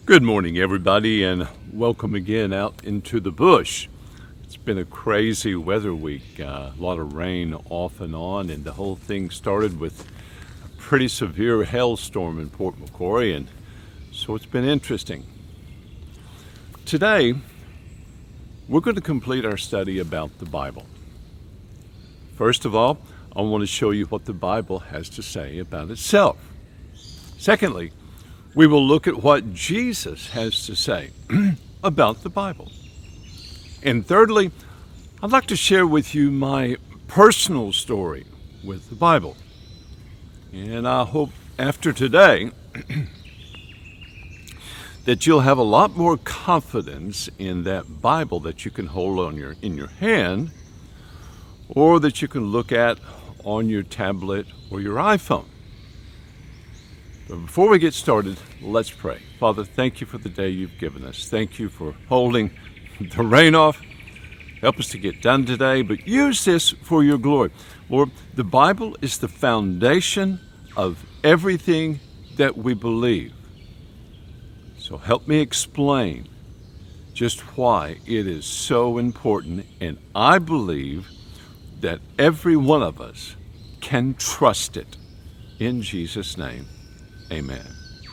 Good morning, everybody, and welcome again out into the bush. It's been a crazy weather week, a lot of rain off and on, and the whole thing started with a pretty severe hailstorm in Port McCrory, and so it's been interesting. Today, we're going to complete our study about the Bible. First of all, I want to show you what the Bible has to say about itself. Secondly, we will look at what Jesus has to say about the Bible. And thirdly, I'd like to share with you my personal story with the Bible. And I hope after today that you'll have a lot more confidence in that Bible that you can hold in your hand, or that you can look at on your tablet or your iPhone. But before we get started, let's pray. Father, thank you for the day you've given us. Thank you for holding the rain off. Help us to get done today, but use this for your glory. Lord, the Bible is the foundation of everything that we believe. So help me explain just why it is so important, and I believe that every one of us can trust it. In Jesus' name. Amen.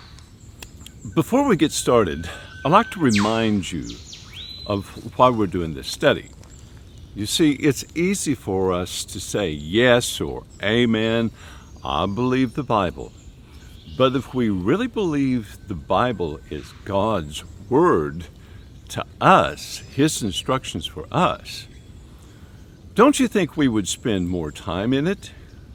Before we get started, I'd like to remind you of why we're doing this study. You see, it's easy for us to say yes or amen, I believe the Bible. But if we really believe the Bible is God's word to us, His instructions for us, don't you think we would spend more time in it?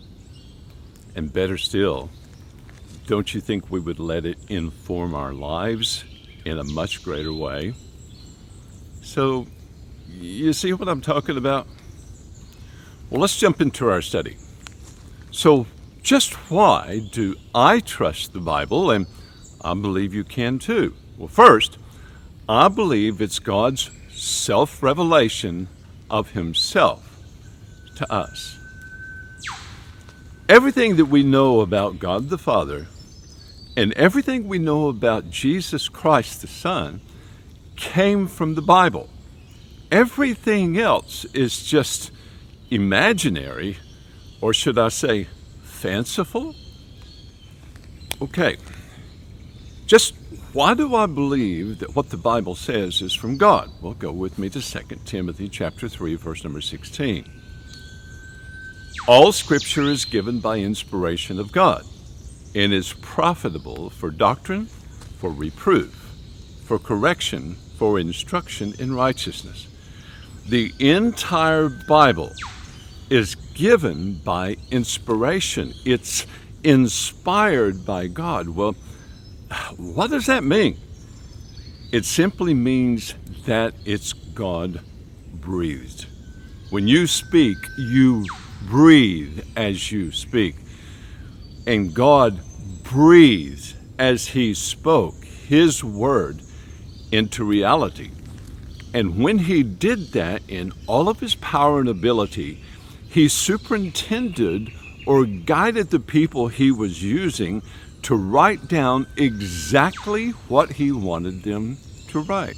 And better still, don't you think we would let it inform our lives in a much greater way? So, you see what I'm talking about? Well, let's jump into our study. So, just why do I trust the Bible? And I believe you can too. Well, first, I believe it's God's self-revelation of Himself to us. Everything that we know about God the Father and everything we know about Jesus Christ the Son came from the Bible. Everything else is just imaginary, or should I say fanciful? Okay, just why do I believe that what the Bible says is from God? Well, go with me to 2 Timothy chapter 3, verse number 16. All Scripture is given by inspiration of God, and is profitable for doctrine, for reproof, for correction, for instruction in righteousness. The entire Bible is given by inspiration. It's inspired by God. Well, what does that mean? It simply means that it's God-breathed. When you speak, you breathe as you speak. And God breathed as He spoke His word into reality. And when He did that in all of His power and ability, He superintended or guided the people He was using to write down exactly what He wanted them to write.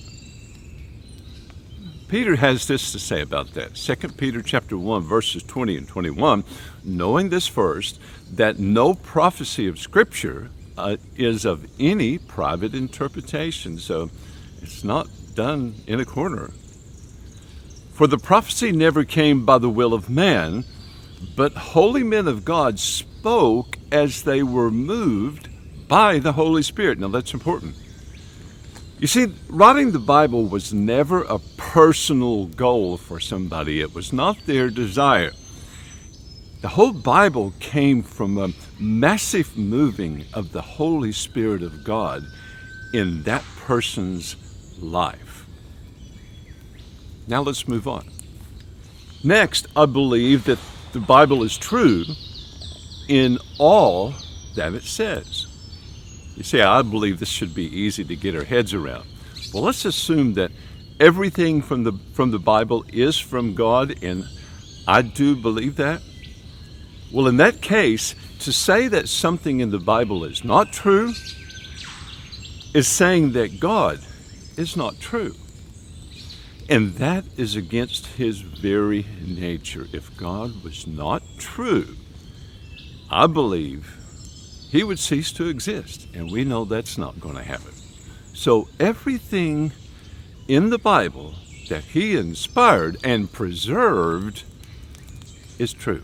Peter has this to say about that. 2 Peter chapter 1, verses 20 and 21, knowing this first, that no prophecy of Scripture is of any private interpretation. So it's not done in a corner. For the prophecy never came by the will of man, but holy men of God spoke as they were moved by the Holy Spirit. Now that's important. You see, writing the Bible was never a personal goal for somebody. It was not their desire. The whole Bible came from a massive moving of the Holy Spirit of God in that person's life. Now let's move on. Next, I believe that the Bible is true in all that it says. You say, I believe this should be easy to get our heads around. Well, let's assume that everything from the Bible is from God, and I do believe that. Well, in that case, to say that something in the Bible is not true is saying that God is not true. And that is against his very nature. If God was not true, I believe he would cease to exist. And we know that's not going to happen. So everything in the Bible that he inspired and preserved is true.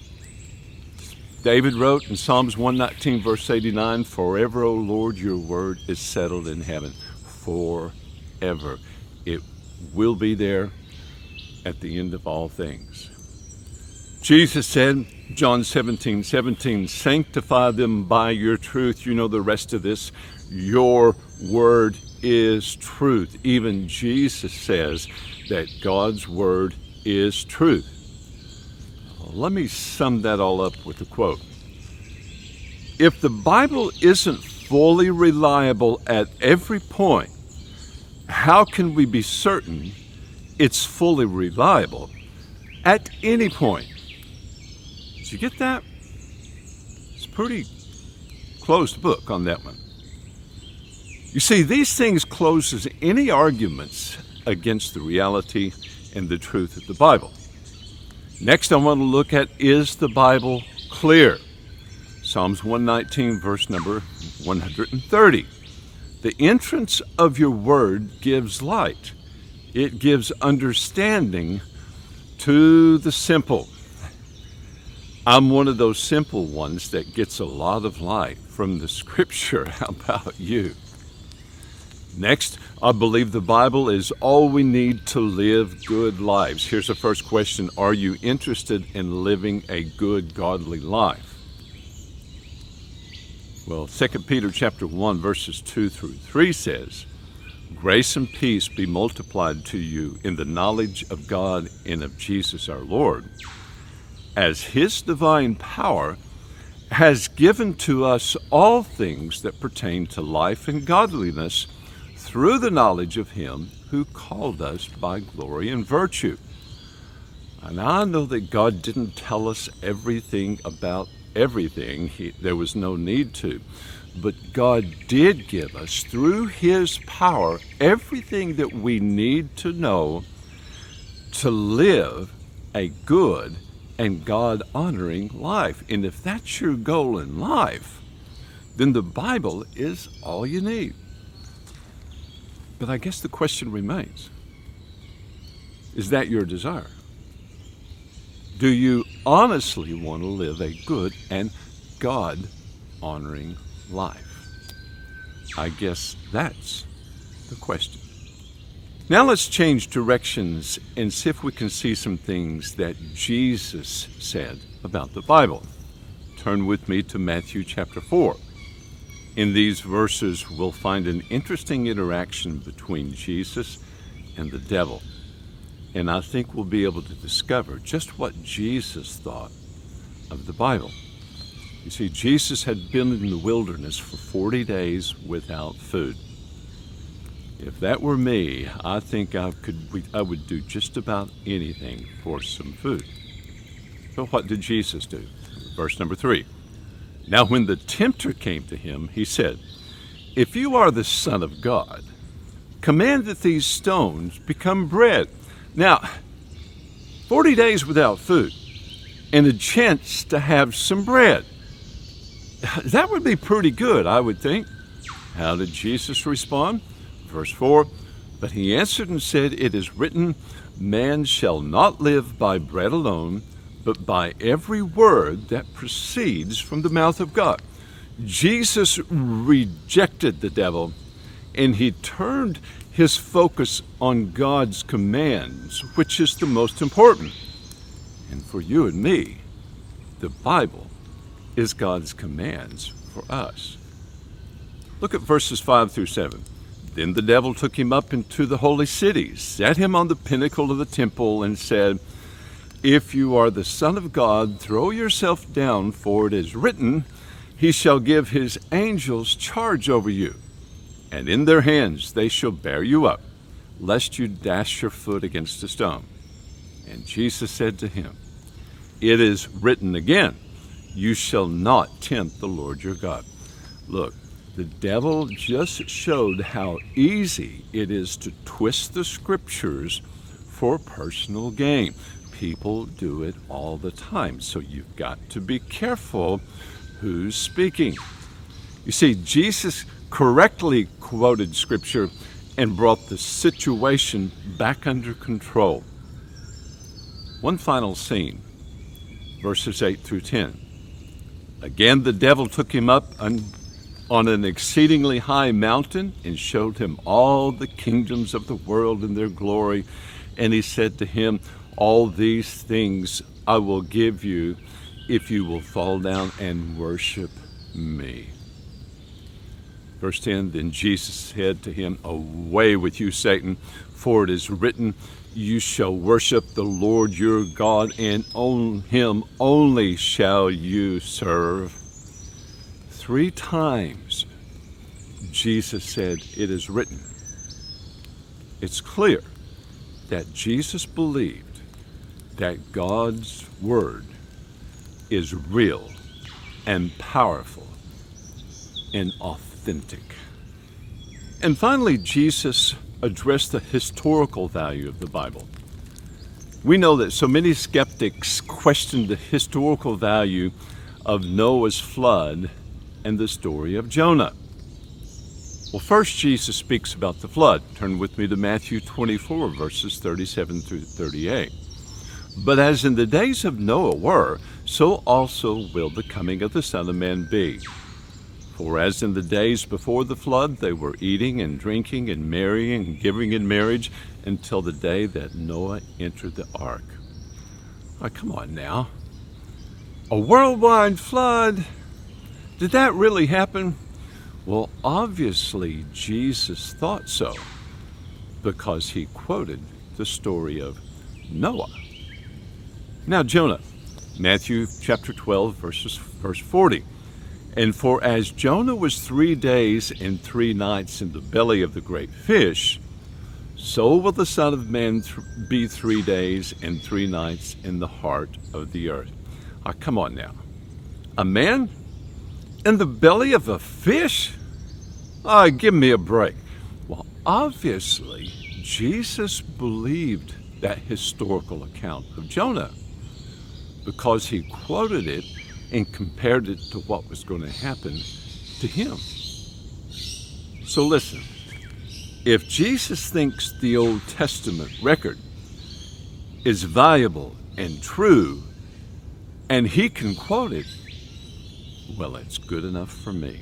David wrote in Psalms 119, verse 89, "Forever, O Lord, your word is settled in heaven." Forever. It will be there at the end of all things. Jesus said, John 17:17, "Sanctify them by your truth." You know the rest of this. Your word is truth. Even Jesus says that God's word is truth. Let me sum that all up with a quote. If the Bible isn't fully reliable at every point, how can we be certain it's fully reliable at any point? Did you get that? It's a pretty closed book on that one. You see, these things closes any arguments against the reality and the truth of the Bible. Next, I want to look at, is the Bible clear? Psalms 119, verse number 130. The entrance of your word gives light. It gives understanding to the simple. I'm one of those simple ones that gets a lot of light from the scripture. How about you? Next, I believe the Bible is all we need to live good lives. Here's the first question. Are you interested in living a good, godly life? Well, 2 Peter chapter 1, verses 2 through 3 says, "Grace and peace be multiplied to you in the knowledge of God and of Jesus our Lord, as his divine power has given to us all things that pertain to life and godliness through the knowledge of him who called us by glory and virtue." And I know that God didn't tell us everything about everything. There was no need to. But God did give us, through his power, everything that we need to know to live a good and God-honoring life. And if that's your goal in life, then the Bible is all you need. But I guess the question remains, is that your desire? Do you honestly want to live a good and God-honoring life? I guess that's the question. Now let's change directions and see if we can see some things that Jesus said about the Bible. Turn with me to Matthew chapter 4. In these verses, we'll find an interesting interaction between Jesus and the devil. And I think we'll be able to discover just what Jesus thought of the Bible. You see, Jesus had been in the wilderness for 40 days without food. If that were me, I think I would do just about anything for some food. So what did Jesus do? Verse number 3. "Now when the tempter came to him, he said, 'If you are the Son of God, command that these stones become bread.'" Now, 40 days without food and a chance to have some bread. That would be pretty good, I would think. How did Jesus respond? Verse 4, "But he answered and said, 'It is written, man shall not live by bread alone, but by every word that proceeds from the mouth of God.'" Jesus rejected the devil, and he turned his focus on God's commands, which is the most important. And for you and me, the Bible is God's commands for us. Look at verses 5 through 7. "Then the devil took him up into the holy city, set him on the pinnacle of the temple, and said, 'If you are the Son of God, throw yourself down, for it is written, he shall give his angels charge over you. And in their hands they shall bear you up, lest you dash your foot against a stone.' And Jesus said to him, 'It is written again, you shall not tempt the Lord your God.'" Look, The devil just showed how easy it is to twist the scriptures for personal gain. People do it all the time, so you've got to be careful who's speaking. You see, Jesus correctly quoted scripture and brought the situation back under control. One final scene, verses 8 through 10. Again, the devil took him up on an exceedingly high mountain and showed him all the kingdoms of the world and their glory. And he said to him, all these things I will give you if you will fall down and worship me. Verse 10, then Jesus said to him, away with you, Satan, for it is written, you shall worship the Lord your God, and on him only shall you serve. 3 times Jesus said, it is written. It's clear that Jesus believed that God's word is real and powerful and authentic. And finally, Jesus addressed the historical value of the Bible. We know that so many skeptics question the historical value of Noah's flood and the story of Jonah. Well, first, Jesus speaks about the flood. Turn with me to Matthew 24, verses 37 through 38. But as in the days of Noah were, so also will the coming of the Son of Man be. For as in the days before the flood, they were eating and drinking and marrying and giving in marriage until the day that Noah entered the ark. Oh, come on now. A worldwide flood? Did that really happen? Well, obviously Jesus thought so, because he quoted the story of Noah. Now Jonah, Matthew chapter 12, verse 40. And for as Jonah was 3 days and 3 nights in the belly of the great fish, so will the Son of Man be 3 days and 3 nights in the heart of the earth. Ah, come on now. A man in the belly of a fish? Ah, give me a break. Well, obviously, Jesus believed that historical account of Jonah because he quoted it and compared it to what was going to happen to him. So listen, if Jesus thinks the Old Testament record is valuable and true, and he can quote it, well, it's good enough for me.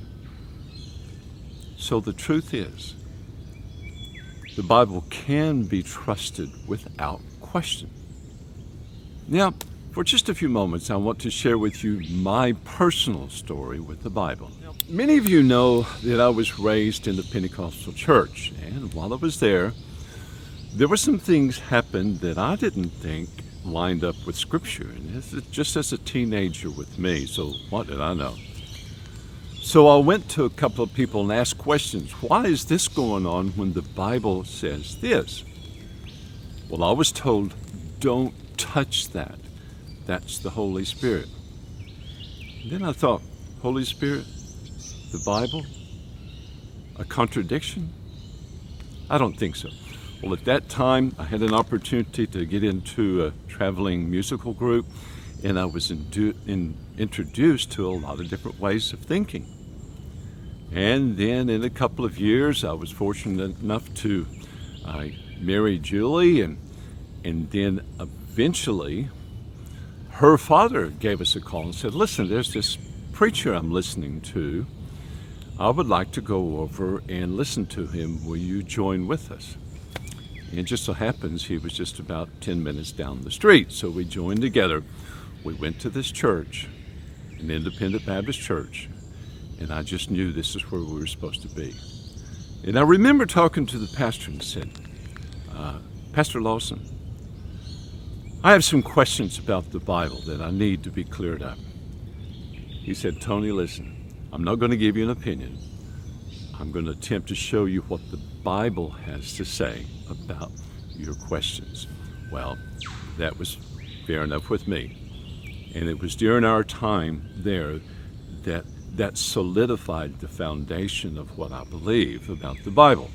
So the truth is, the Bible can be trusted without question. Now, for just a few moments, I want to share with you my personal story with the Bible. Many of you know that I was raised in the Pentecostal church, and while I was there were some things happened that I didn't think lined up with Scripture, and just as a teenager with me, so what did I know? So I went to a couple of people and asked questions. Why is this going on when the Bible says this? Well, I was told, don't touch that. That's the Holy Spirit. And then I thought, Holy Spirit, the Bible, a contradiction? I don't think so. Well, at that time, I had an opportunity to get into a traveling musical group, and I was introduced to a lot of different ways of thinking. And then in a couple of years, I was fortunate enough to marry Julie, and then eventually her father gave us a call and said, listen, there's this preacher I'm listening to. I would like to go over and listen to him. Will you join with us? And it just so happens he was just about 10 minutes down the street. So we joined together. We went to this church, an independent Baptist church, and I just knew this is where we were supposed to be. And I remember talking to the pastor and said, Pastor Lawson, I have some questions about the Bible that I need to be cleared up. He said, Tony, listen, I'm not going to give you an opinion. I'm going to attempt to show you what the Bible has to say about your questions. Well, that was fair enough with me. And it was during our time there that that solidified the foundation of what I believe about the Bible.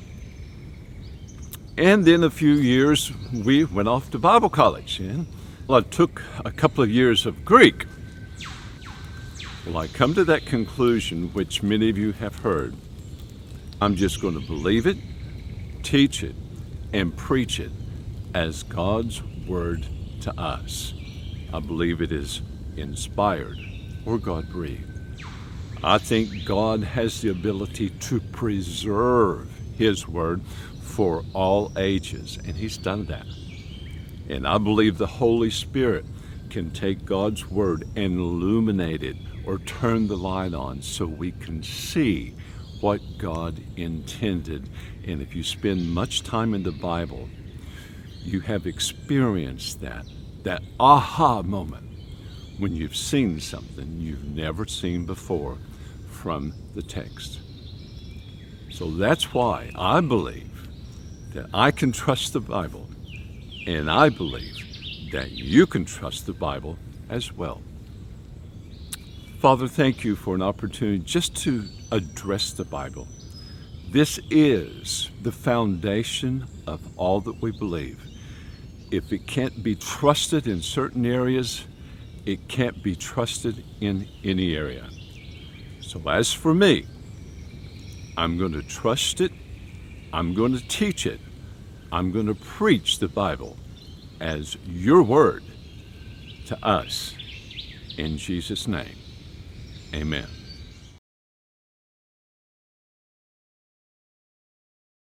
And in a few years, we went off to Bible college. And I took a couple of years of Greek. Well, I come to that conclusion, which many of you have heard. I'm just going to believe it, teach it, and preach it as God's Word to us. I believe it is inspired or God-breathed. I think God has the ability to preserve His Word for all ages, and He's done that. And I believe the Holy Spirit can take God's Word and illuminate it or turn the light on so we can see what God intended. And if you spend much time in the Bible, you have experienced that aha moment when you've seen something you've never seen before from the text. So that's why I believe that I can trust the Bible, and I believe that you can trust the Bible as well. Father, thank you for an opportunity just to address the Bible. This is the foundation of all that we believe. If it can't be trusted in certain areas, it can't be trusted in any area. So as for me, I'm going to trust it, I'm going to teach it, I'm going to preach the Bible as your word to us. In Jesus' name, amen.